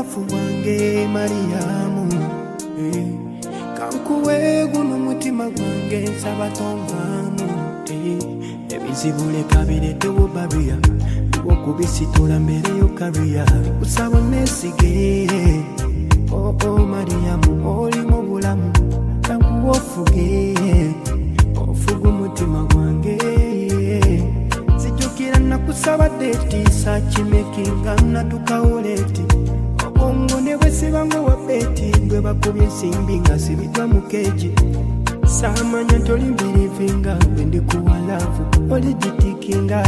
bunafu bwange Mariamu kankuwe guno mutima gwange nsaba tonvamu ebizibu leka biredde bubabiya okubisitula mbere yo kabiya kusaba nesige Mariamu olimu bulamu kankuwe ofuge ofuga umutima gwange sijukira nakusaba deti sakimekinga natukawoleti obongo ne bwesibango wa beti gwe bakubye ensimbi nga sibidwa mu keji samanya tolimbirivinga gwe ndi kuwa lavu oligitikinga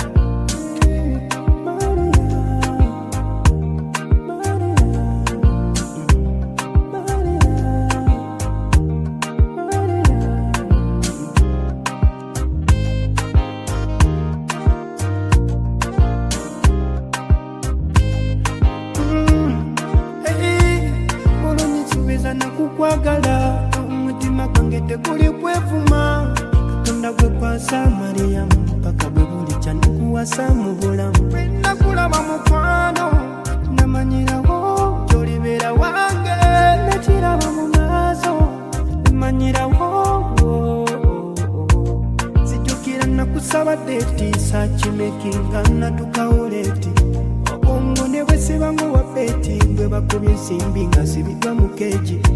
nakukwagala umutima gwange tekuli kwevuma katonda gwe kwasa Mariamu mpaka bwe bulijja ndikuwasa mu bulamu nakulaba mukwano namanyirawo gyolibera wange nakiraba mu maaso manyirawo sijukira nakusaba deti sakimekinga natukawoleti obongo ne bwesibango wa beti gwe bakubye ensimbi nga sibidwa mu keji